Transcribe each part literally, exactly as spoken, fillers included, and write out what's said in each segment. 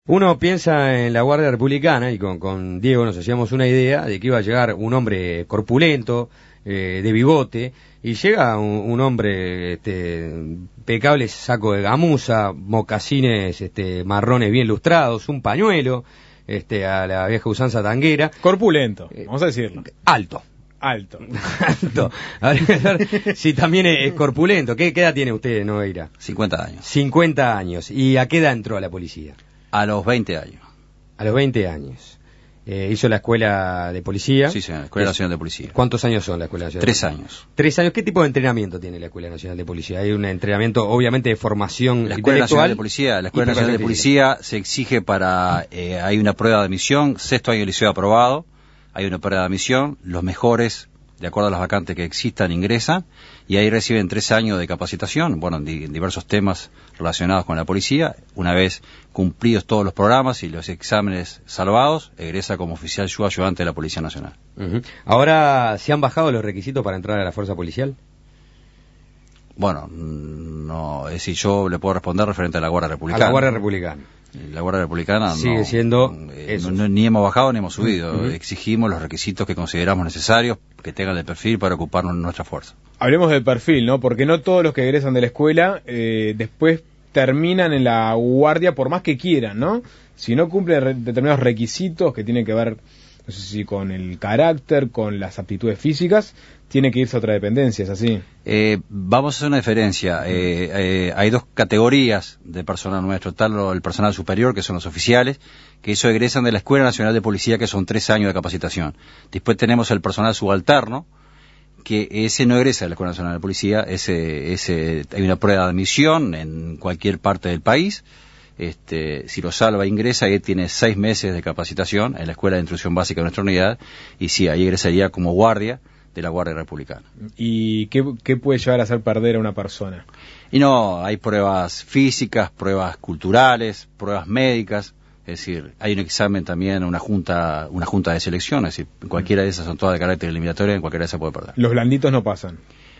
Uno piensa en la Guardia Republicana y con, con Diego nos hacíamos una idea de que iba a llegar un hombre corpulento, eh, de bigote, y llega un, un hombre este, impecable, saco de gamuza, mocasines este, marrones bien lustrados, un pañuelo, este, a la vieja usanza tanguera. Corpulento, vamos a decirlo. Alto. Alto. Alto. A ver, a ver si también es corpulento. ¿Qué, qué edad tiene usted, Nogueira? cincuenta años. cincuenta años. ¿Y a qué edad entró a la policía? A los veinte años. A los veinte años. Eh, ¿Hizo la escuela de policía? Sí, señor, la Escuela Nacional de Policía. ¿Cuántos años son la Escuela Nacional? Tres de Policía? años. Tres años. ¿Qué tipo de entrenamiento tiene la Escuela Nacional de Policía? Hay un entrenamiento, obviamente, de formación La Escuela intelectual. Nacional de Policía, la Escuela Nacional de Policía se exige para, eh, hay una prueba de admisión, sexto año de liceo aprobado, hay una prueba de admisión, los mejores, de acuerdo a las vacantes que existan, ingresan, y ahí reciben tres años de capacitación, bueno, en, di en diversos temas relacionados con la policía. Una vez cumplidos todos los programas y los exámenes salvados, egresa como oficial ayudante de la Policía Nacional. Uh-huh. Ahora, ¿se han bajado los requisitos para entrar a la fuerza policial? Bueno, no, es decir, yo le puedo responder referente a la Guardia Republicana. A la Guardia Republicana. La Guardia Republicana sigue no, siendo eh, no, no, ni hemos bajado ni hemos subido. Uh-huh. Exigimos los requisitos que consideramos necesarios, que tengan el perfil para ocuparnos de nuestra fuerza. Hablemos del perfil, ¿no? Porque no todos los que egresan de la escuela eh, después terminan en la guardia por más que quieran, ¿no? Si no cumplen re determinados requisitos que tienen que ver, no sé si con el carácter, con las aptitudes físicas, tiene que irse a otra dependencia, ¿es así? Eh, vamos a hacer una diferencia. Eh, eh, hay dos categorías de personal nuestro. Está el personal superior, que son los oficiales, que eso egresan de la Escuela Nacional de Policía, que son tres años de capacitación. Después tenemos el personal subalterno, que ese no egresa de la Escuela Nacional de Policía. Ese, ese, hay una prueba de admisión en cualquier parte del país. Este, si lo salva, ingresa, y él tiene seis meses de capacitación en la Escuela de Instrucción Básica de nuestra unidad, y sí, ahí egresaría como guardia de la Guardia Republicana. ¿Y qué, qué puede llegar a hacer perder a una persona? Y no, hay pruebas físicas, pruebas culturales, pruebas médicas, es decir, hay un examen también, una junta una junta de selección, es decir, cualquiera de esas son todas de carácter eliminatorio, en cualquiera de esas puede perder. Los blanditos no pasan.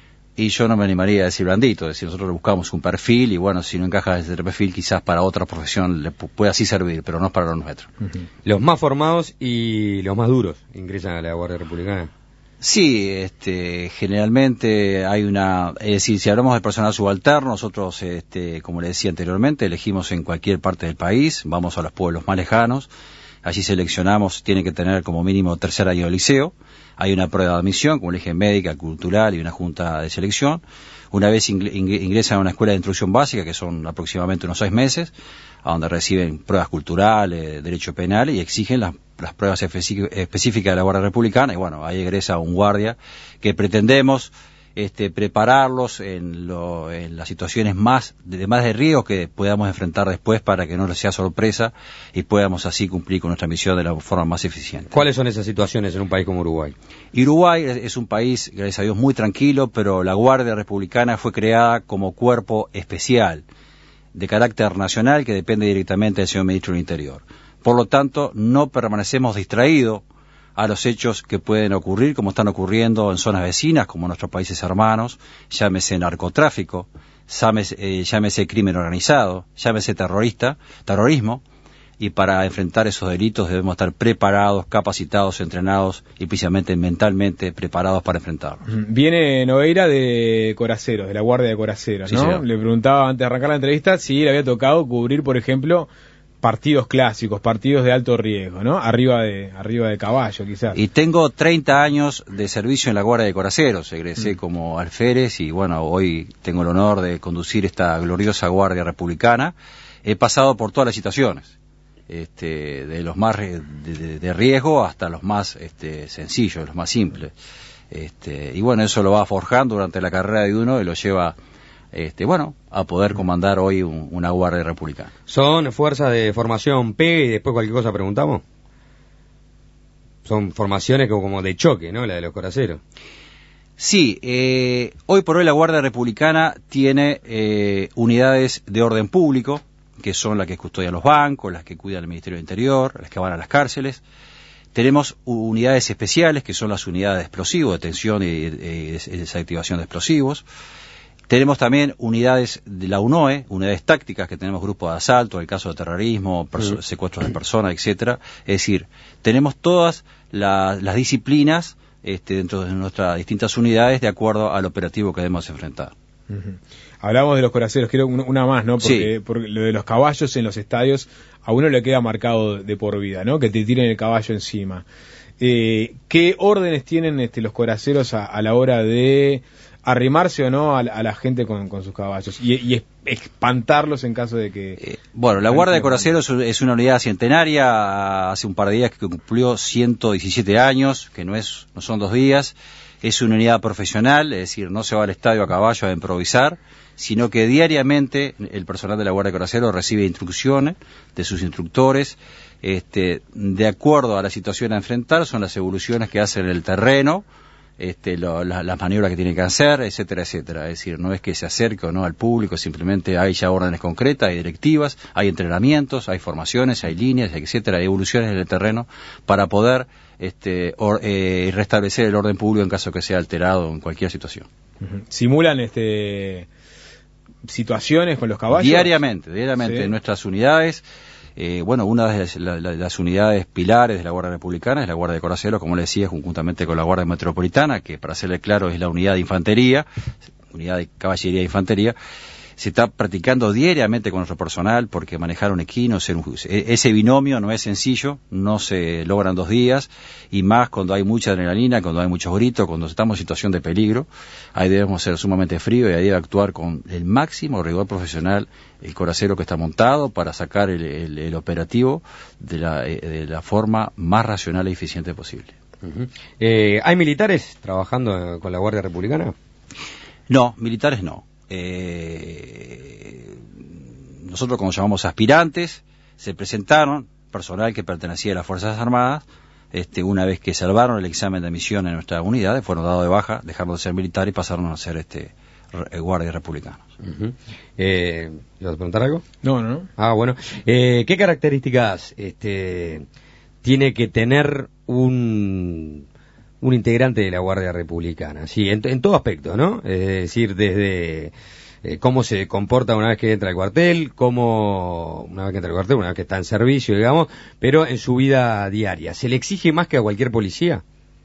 Y yo no me animaría a decir blandito, es decir, nosotros buscamos un perfil y bueno, si no encaja ese perfil, quizás para otra profesión le puede así servir, pero no es para lo nuestro. Uh-huh. Los más formados y los más duros ingresan a la Guardia Republicana. Sí, este, generalmente hay una, es decir, si hablamos de personal subalterno, nosotros, este, como le decía anteriormente, elegimos en cualquier parte del país, vamos a los pueblos más lejanos, allí seleccionamos, tiene que tener como mínimo tercer año de liceo, hay una prueba de admisión, como le dije, médica, cultural y una junta de selección. Una vez ingresan a una escuela de instrucción básica, que son aproximadamente unos seis meses, a donde reciben pruebas culturales, derecho penal, y exigen las, las pruebas específicas de la Guardia Republicana, y bueno, ahí egresa un guardia que pretendemos este, prepararlos en, lo, en las situaciones más de, más de riesgo que podamos enfrentar después, para que no les sea sorpresa y podamos así cumplir con nuestra misión de la forma más eficiente. ¿Cuáles son esas situaciones en un país como Uruguay? Uruguay es un país, gracias a Dios, muy tranquilo, pero la Guardia Republicana fue creada como cuerpo especial de carácter nacional que depende directamente del señor Ministro del Interior. Por lo tanto, no permanecemos distraídos a los hechos que pueden ocurrir, como están ocurriendo en zonas vecinas, como en nuestros países hermanos, llámese narcotráfico, llámese, eh, llámese crimen organizado, llámese terrorista, terrorismo, y para enfrentar esos delitos debemos estar preparados, capacitados, entrenados y precisamente mentalmente preparados para enfrentarlos. Viene Nogueira de Coraceros, de la Guardia de Coraceros, ¿no? Sí, le preguntaba antes de arrancar la entrevista si le había tocado cubrir, por ejemplo, partidos clásicos, partidos de alto riesgo, ¿no? Arriba de arriba de caballo, quizás. Y tengo treinta años de servicio en la Guardia de Coraceros, egresé mm. como alférez y bueno, hoy tengo el honor de conducir esta gloriosa Guardia Republicana. He pasado por todas las situaciones, este, de los más de, de, de riesgo hasta los más este, sencillos, los más simples. Este, y bueno, eso lo va forjando durante la carrera de uno y lo lleva Este, bueno, a poder comandar hoy un, una Guardia Republicana. ¿Son fuerzas de formación P y después cualquier cosa preguntamos? Son formaciones como, como de choque, ¿no? La de los coraceros. Sí, eh, hoy por hoy la Guardia Republicana tiene eh, unidades de orden público, que son las que custodian los bancos, las que cuidan el Ministerio del Interior, las que van a las cárceles. Tenemos unidades especiales, que son las unidades de explosivos, detención y, y desactivación de explosivos. Tenemos también unidades de la UNOE, unidades tácticas, que tenemos grupos de asalto, el caso de terrorismo, perso- secuestros de personas, etcétera. Es decir, tenemos todas la, las disciplinas este, dentro de nuestras distintas unidades de acuerdo al operativo que debemos enfrentar. Uh-huh. Hablamos de los coraceros, quiero una más, ¿no? Porque, Sí. porque lo de los caballos en los estadios a uno le queda marcado de por vida, ¿no? Que te tiren el caballo encima. Eh, ¿Qué órdenes tienen este, los coraceros a, a la hora de arrimarse o no a, a la gente con, con sus caballos y, y espantarlos en caso de que... Eh, bueno, la Guardia de Coraceros es una unidad centenaria, hace un par de días que cumplió ciento diecisiete años, que no es no son dos días. Es una unidad profesional, es decir, no se va al estadio a caballo a improvisar, sino que diariamente el personal de la Guardia de Coraceros recibe instrucciones de sus instructores, este, de acuerdo a la situación a enfrentar, son las evoluciones que hacen en el terreno, este, lo, la, las maniobras que tienen que hacer, etcétera, etcétera. Es decir, no es que se acerque o no al público, simplemente hay ya órdenes concretas, hay directivas, hay entrenamientos, hay formaciones, hay líneas, etcétera, hay evoluciones en el terreno para poder este, or, eh, restablecer el orden público en caso que sea alterado en cualquier situación. Uh-huh. ¿Simulan este situaciones con los caballos? Diariamente, diariamente Sí. en nuestras unidades. Eh, bueno, una de las, la, la, las unidades pilares de la Guardia Republicana es la Guardia de Coraceros, como le decía, conjuntamente con la Guardia Metropolitana, que para serle claro es la unidad de infantería, unidad de caballería e infantería. Se está practicando diariamente con nuestro personal porque manejar un equino, ser un, ese binomio no es sencillo, no se logran dos días, y más cuando hay mucha adrenalina, cuando hay muchos gritos, cuando estamos en situación de peligro. Ahí debemos ser sumamente fríos y ahí debe actuar con el máximo rigor profesional el coracero que está montado para sacar el, el, el operativo de la, de la forma más racional e eficiente posible. Uh-huh. Eh, ¿Hay militares trabajando con la Guardia Republicana? No, militares no. Eh, nosotros, como llamamos aspirantes, se presentaron, personal que pertenecía a las Fuerzas Armadas, este, una vez que salvaron el examen de admisión en nuestra unidad, fueron dados de baja, dejaron de ser militares y pasaron a ser este, re, guardias republicanos. Uh-huh. eh, ¿Ibas a preguntar algo? No, no, no. Ah, bueno. Eh, ¿Qué características este, tiene que tener un... un integrante de la Guardia Republicana? Sí, en, en todo aspecto, ¿no? Es decir, desde eh, cómo se comporta una vez que entra al cuartel, cómo, una vez que entra al cuartel, una vez que está en servicio, digamos, pero en su vida diaria. ¿Se le exige más que a cualquier policía?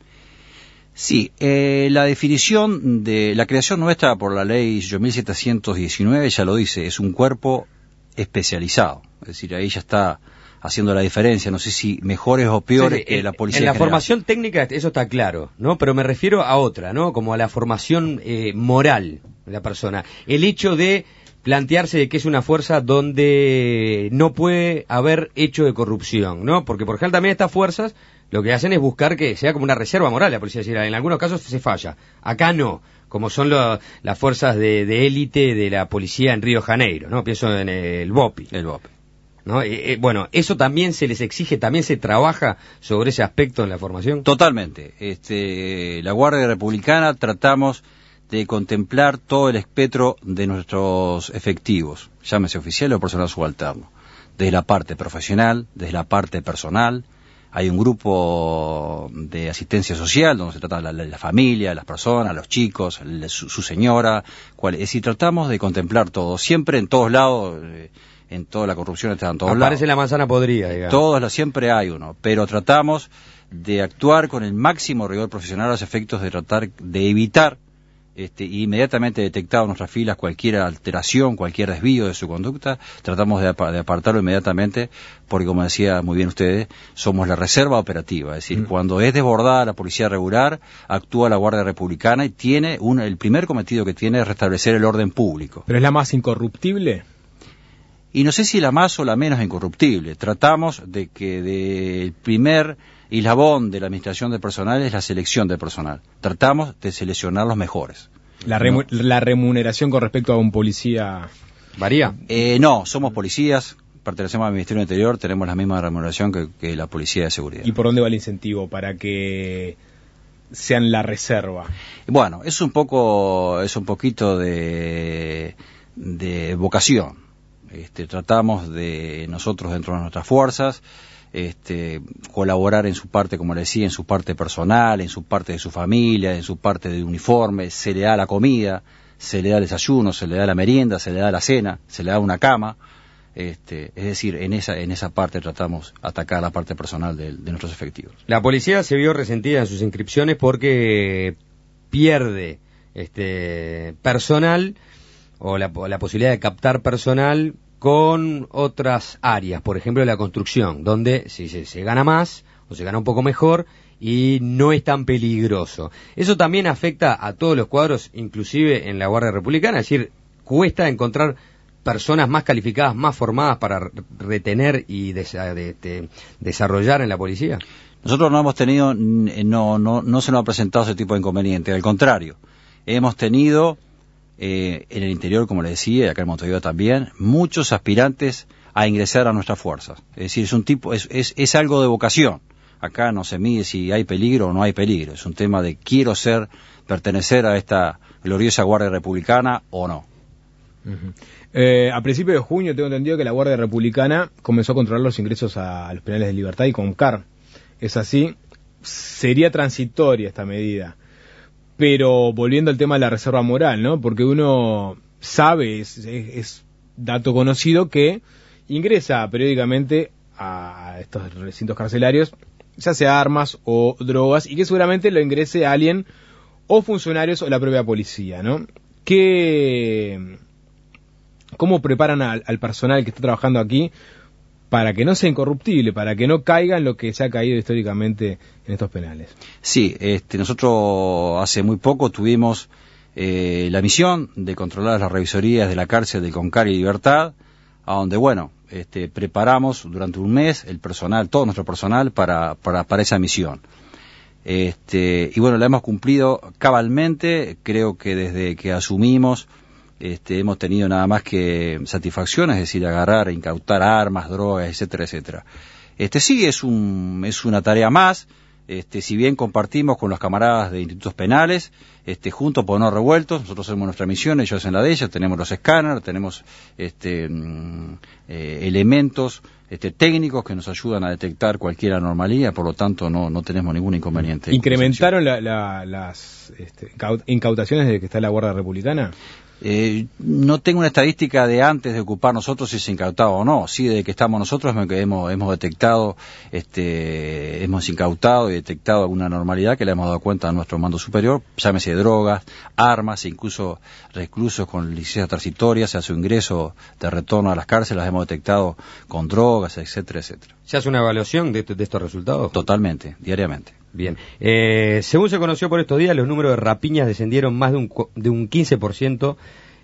Sí, eh, la definición de la creación nuestra por la ley mil setecientos diecinueve ya lo dice, es un cuerpo especializado. Es decir, ahí ya está haciendo la diferencia, no sé si mejores o peores sí, que en, la policía en la general. Formación técnica eso está claro, ¿no? Pero me refiero a otra, ¿no? Como a la formación eh, moral de la persona. El hecho de plantearse de que es una fuerza donde no puede haber hecho de corrupción, ¿no? Porque por ejemplo también estas fuerzas lo que hacen es buscar que sea como una reserva moral la policía. Decir, en algunos casos se falla, acá no, como son lo, las fuerzas de, de élite de la policía en Río de Janeiro, ¿no? Pienso en el BOPI. El BOPI. ¿No? Eh, eh, bueno, ¿eso también se les exige, también se trabaja sobre ese aspecto en la formación? Totalmente. Este, la Guardia Republicana tratamos de contemplar todo el espectro de nuestros efectivos, llámese oficial o personal subalterno, desde la parte profesional, desde la parte personal. Hay un grupo de asistencia social donde se trata de la, la, la familia, las personas, los chicos, la, su, su señora. Cual, es decir, tratamos de contemplar todo, siempre en todos lados. Eh, en toda la corrupción está en todos lados. Aparece la manzana podrida, digamos. Todos, siempre hay uno, pero tratamos de actuar con el máximo rigor profesional a los efectos de tratar de evitar este, inmediatamente detectado en nuestras filas cualquier alteración, cualquier desvío de su conducta, tratamos de, ap- de apartarlo inmediatamente, porque como decía muy bien ustedes, somos la reserva operativa, es decir, mm. cuando es desbordada la policía regular, actúa la Guardia Republicana y tiene un, el primer cometido que tiene es restablecer el orden público. ¿Pero es la más incorruptible? Y no sé si la más o la menos incorruptible. Tratamos de que del primer eslabón de la administración de personal es la selección de personal. Tratamos de seleccionar los mejores. ¿La, remu- ¿No? la remuneración con respecto a un policía varía? Eh, no, somos policías, pertenecemos al Ministerio del Interior, tenemos la misma remuneración que, que la Policía de Seguridad. ¿Y por dónde va el incentivo para que sean la reserva? Bueno, es un poco, es un poquito de, de vocación. Este, tratamos de nosotros dentro de nuestras fuerzas este, colaborar en su parte, como le decía, en su parte personal, en su parte de su familia, en su parte de uniforme, se le da la comida, se le da el desayuno, se le da la merienda, se le da la cena, se le da una cama. Este, es decir, en esa en esa parte tratamos de atacar la parte personal de, de nuestros efectivos. La policía se vio resentida en sus inscripciones porque pierde este personal o la, o la posibilidad de captar personal con otras áreas, por ejemplo la construcción, donde si se, se gana más o se gana un poco mejor y no es tan peligroso. Eso también afecta a todos los cuadros, inclusive en la Guardia Republicana, es decir, cuesta encontrar personas más calificadas, más formadas para retener y desa, de, de, desarrollar en la policía. Nosotros no hemos tenido, no, no, no se nos ha presentado ese tipo de inconveniente, al contrario, hemos tenido eh, en el interior, como le decía, y acá en Montevideo también, muchos aspirantes a ingresar a nuestras fuerzas. Es decir, es un tipo, es, es, es algo de vocación. Acá no se mide si hay peligro o no hay peligro, es un tema de quiero ser, pertenecer a esta gloriosa Guardia Republicana o no. Uh-huh. Eh, a principios de junio tengo entendido que la Guardia Republicana comenzó a controlar los ingresos a, a los penales de libertad y con C A R. Es así, sería transitoria esta medida. Pero volviendo al tema de la reserva moral, ¿no? Porque uno sabe, es, es, es dato conocido, que ingresa periódicamente a estos recintos carcelarios, ya sea armas o drogas, y que seguramente lo ingrese a alguien, o funcionarios o la propia policía, ¿no? ¿Qué... ¿Cómo preparan al, al personal que está trabajando aquí para que no sea incorruptible, para que no caiga en lo que se ha caído históricamente en estos penales? Sí, este, nosotros hace muy poco tuvimos eh, la misión de controlar las revisorías de la cárcel del Concar y Libertad, a donde, bueno, este, preparamos durante un mes el personal, todo nuestro personal, para, para, para esa misión. Este, y bueno, la hemos cumplido cabalmente, creo que desde que asumimos, Este, hemos tenido nada más que satisfacción, es decir, agarrar, incautar armas, drogas, etcétera, etcétera. Este sí es un es una tarea más, este, si bien compartimos con los camaradas de institutos penales, este, juntos por no revueltos, nosotros hacemos nuestra misión, ellos hacen la de ellos, tenemos los escáneres, tenemos este eh, elementos este, técnicos que nos ayudan a detectar cualquier anomalía, por lo tanto no no tenemos ningún inconveniente. ¿Incrementaron la, la, las este, incautaciones desde que está la Guardia Republicana? Eh, no tengo una estadística de antes de ocupar nosotros si se incautaba o no. Sí, desde que estamos nosotros hemos, hemos detectado, este, hemos incautado y detectado alguna normalidad que le hemos dado cuenta a nuestro mando superior, llámese drogas, armas, e incluso reclusos con licencias transitorias, a su ingreso de retorno a las cárceles, las hemos detectado con drogas, etcétera, etcétera. ¿Se hace una evaluación de, de estos resultados? Totalmente, diariamente. Bien. Eh, según se conoció por estos días, los números de rapiñas descendieron más de un, de un quince por ciento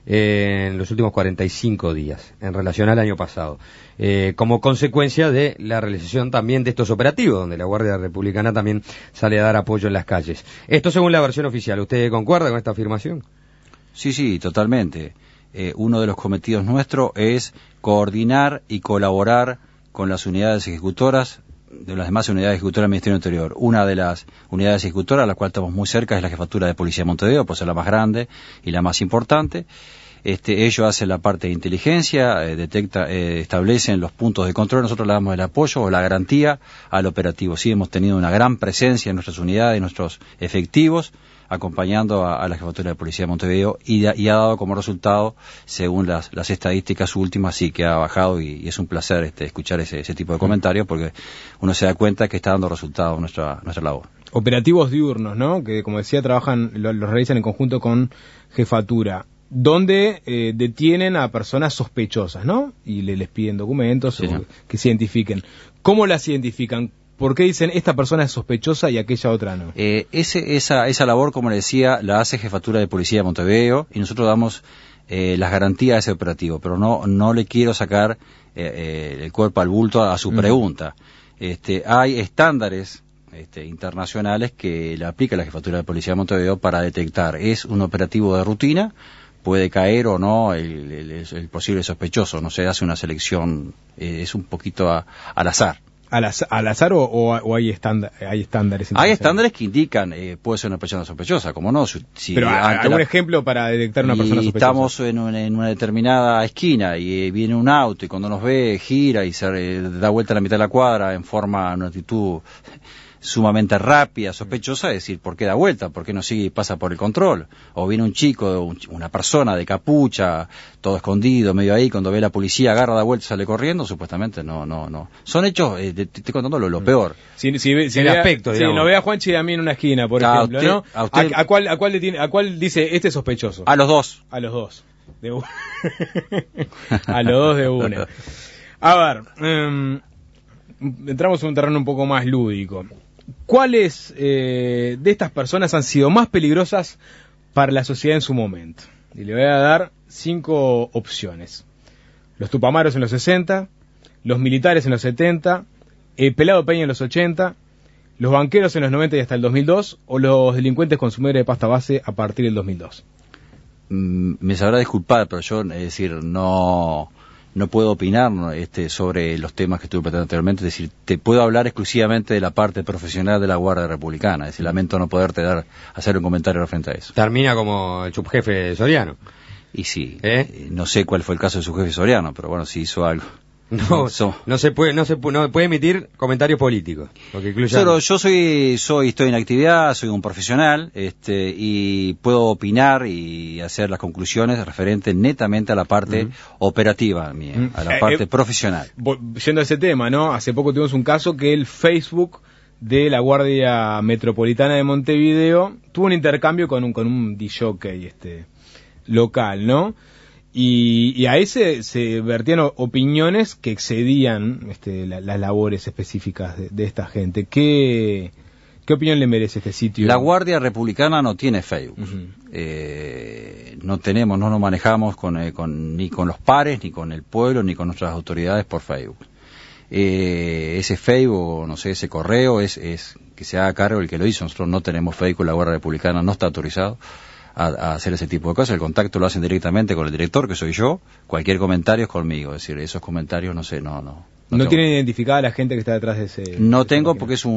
eh, en los últimos cuarenta y cinco días, en relación al año pasado, eh, como consecuencia de la realización también de estos operativos, donde la Guardia Republicana también sale a dar apoyo en las calles. Esto según la versión oficial. ¿Usted concuerda con esta afirmación? Sí, sí, totalmente. Eh, uno de los cometidos nuestros es coordinar y colaborar con las unidades ejecutoras de las demás unidades ejecutoras del Ministerio del Interior. Una de las unidades ejecutoras a la cual estamos muy cerca es la Jefatura de Policía de Montevideo, por ser la más grande y la más importante. Este, ellos hacen la parte de inteligencia, eh, detecta, eh, establecen los puntos de control, nosotros le damos el apoyo o la garantía al operativo. Sí, hemos tenido una gran presencia en nuestras unidades, en nuestros efectivos, acompañando a, a la Jefatura de Policía de Montevideo y, y ha dado como resultado, según las, las estadísticas últimas, sí que ha bajado y, y es un placer este, escuchar ese, ese tipo de comentarios porque uno se da cuenta que está dando resultado nuestra, nuestra labor. Operativos diurnos, ¿no? Que como decía, trabajan, los lo realizan en conjunto con Jefatura, donde eh, detienen a personas sospechosas, ¿no? Y le, les piden documentos sí, o, que se identifiquen. ¿Cómo las identifican? ¿Por qué dicen esta persona es sospechosa y aquella otra no? Eh, ese, esa, esa labor, como le decía, la hace Jefatura de Policía de Montevideo y nosotros damos eh, las garantías a ese operativo, pero no no le quiero sacar eh, eh, el cuerpo al bulto a, a su mm. pregunta. Este, hay estándares este, internacionales que le aplica la Jefatura de Policía de Montevideo para detectar. Es un operativo de rutina, puede caer o no el, el, el posible sospechoso, no se hace una selección, eh, es un poquito a, al azar. ¿Al, az al azar o, o, o hay, estándar, hay estándares? Hay estándares que indican, eh, puede ser una persona sospechosa, como no. Si Pero ¿algún la... ejemplo para detectar una persona sospechosa? Estamos en una, en una determinada esquina y eh, viene un auto y cuando nos ve gira y se eh, da vuelta a la mitad de la cuadra en forma, en una actitud sumamente rápida, sospechosa, es decir, ¿por qué da vuelta? ¿Por qué no sigue y pasa por el control? O viene un chico, un, una persona de capucha, todo escondido, medio ahí, cuando ve la policía, agarra, da vuelta, sale corriendo, supuestamente no, no, no. Son hechos, eh, te, te estoy contando lo, lo peor. Si, si, si el vea, aspecto, si digamos. no ve a Juanchi y a mí en una esquina, por A ejemplo, usted- ¿no? a usted- ¿A, a cuál, a, cuál le tiene, ¿A cuál dice, este es sospechoso? A los dos. A los dos. De una. A los dos de una. A ver, um, entramos en un terreno un poco más lúdico. ¿Cuáles eh, de estas personas han sido más peligrosas para la sociedad en su momento? Y le voy a dar cinco opciones. Los Tupamaros en los sesenta, los militares en los setenta, el Pelado Peña en los ochenta, los banqueros en los noventa y hasta el dos mil dos, o los delincuentes consumidores de pasta base a partir del dos mil dos. Mm, me sabrá disculpar, pero yo, es decir, no no puedo opinar, ¿no? este, sobre los temas que estuve planteando anteriormente. Es decir, te puedo hablar exclusivamente de la parte profesional de la Guardia Republicana. Es decir, lamento no poderte dar hacer un comentario referente a eso. Termina como el subjefe Soriano. Y sí, ¿Eh? no sé cuál fue el caso de su jefe Soriano, pero bueno, sí hizo algo. No, So- no se puede, no se pu- no puede emitir comentarios políticos, porque incluye. Solo yo soy, soy, estoy en actividad, soy un profesional, este, y puedo opinar y hacer las conclusiones referentes netamente a la parte Ujú. operativa mía, Ujú. a la Eh, parte eh, profesional. Vo- Yendo a ese tema, ¿no? Hace poco tuvimos un caso que el Facebook de la Guardia Metropolitana de Montevideo tuvo un intercambio con un, con un disjockey, este, local, ¿no? Y, y ahí se, se vertían o- opiniones que excedían este, la- las labores específicas de, de esta gente. ¿Qué, ¿Qué opinión le merece este sitio? La Guardia Republicana no tiene Facebook. Ujú. Eh, no tenemos, no nos manejamos con, eh, con- ni con los pares, ni con el pueblo, ni con nuestras autoridades por Facebook. Eh, ese Facebook, no sé, ese correo, es, es que se haga cargo el que lo hizo. Nosotros no tenemos Facebook, la Guardia Republicana no está autorizado a, a hacer ese tipo de cosas. El contacto lo hacen directamente con el director, que soy yo. Cualquier comentario es conmigo. Es decir, esos comentarios, no sé, no, no. ¿No, tengo. tienen identificada la gente que está detrás de ese...? No de esa tengo página? porque es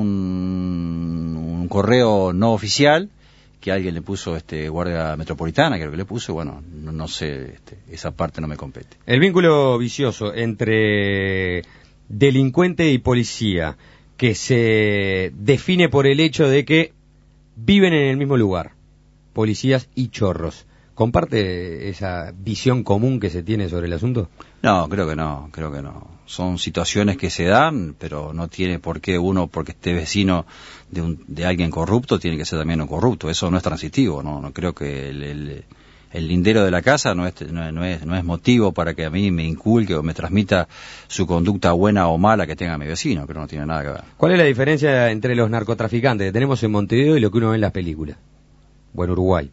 un, un correo no oficial que alguien le puso, este, Guardia Metropolitana, creo que le puso, y bueno, no, no sé, este, esa parte no me compete. El vínculo vicioso entre delincuente y policía, que se define por el hecho de que viven en el mismo lugar, policías y chorros. ¿Comparte esa visión común que se tiene sobre el asunto? No, creo que no, creo que no. Son situaciones que se dan, pero no tiene por qué uno, porque esté vecino de, un, de alguien corrupto, tiene que ser también un corrupto. Eso no es transitivo, no, no creo que el, el, el lindero de la casa no es, no, no es, no es motivo para que a mí me inculque o me transmita su conducta buena o mala que tenga mi vecino, creo que no tiene nada que ver. ¿Cuál es la diferencia entre los narcotraficantes que tenemos en Montevideo y lo que uno ve en las películas? O en Uruguay.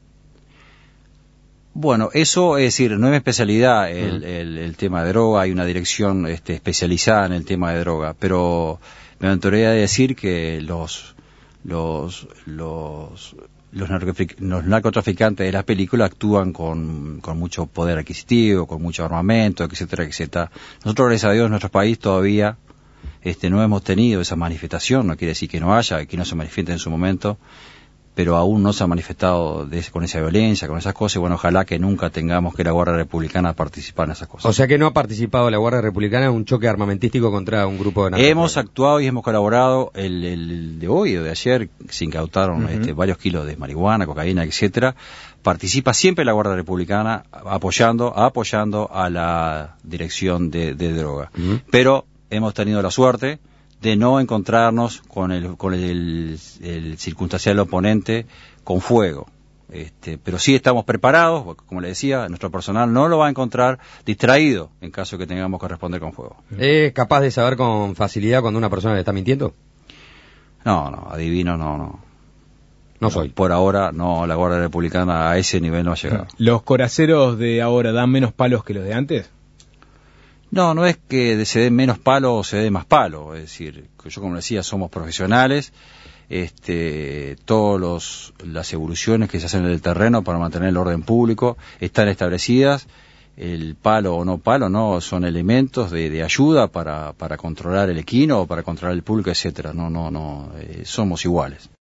Bueno, eso es decir, no es mi especialidad el, Mm. el, el tema de droga, hay una dirección este, especializada en el tema de droga, pero me aventuraría a decir que los los los los, narcotrafic- los narcotraficantes de las películas actúan con, con mucho poder adquisitivo, con mucho armamento, etcétera, etcétera. Nosotros, gracias a Dios, en nuestro país todavía este, no hemos tenido esa manifestación, no quiere decir que no haya, que no se manifieste en su momento, pero aún no se ha manifestado de, con esa violencia, con esas cosas, y bueno, ojalá que nunca tengamos que la Guardia Republicana participar en esas cosas. O sea que no ha participado la Guardia Republicana en un choque armamentístico contra un grupo de narcotraficantes. Hemos actuado y hemos colaborado el, el de hoy o de ayer, se incautaron Ujú. este, varios kilos de marihuana, cocaína, etcétera. Participa siempre la Guardia Republicana apoyando, apoyando a la dirección de, de droga. Ujú. Pero hemos tenido la suerte de no encontrarnos con el, con el, el circunstancial oponente con fuego. Este, pero sí estamos preparados, porque, como le decía, nuestro personal no lo va a encontrar distraído en caso de que tengamos que responder con fuego. ¿Es capaz de saber con facilidad cuando una persona le está mintiendo? No, no, adivino, no, no. No soy. Por ahora, no, la Guardia Republicana a ese nivel no ha llegado. ¿Los coraceros de ahora dan menos palos que los de antes? No, no es que se dé menos palo o se dé más palo, es decir, yo como decía, somos profesionales, este, todos los, las evoluciones que se hacen en el terreno para mantener el orden público están establecidas, el palo o no palo, no, son elementos de, de ayuda para, para controlar el equino o para controlar el público, etcétera, no, no, no, eh, somos iguales.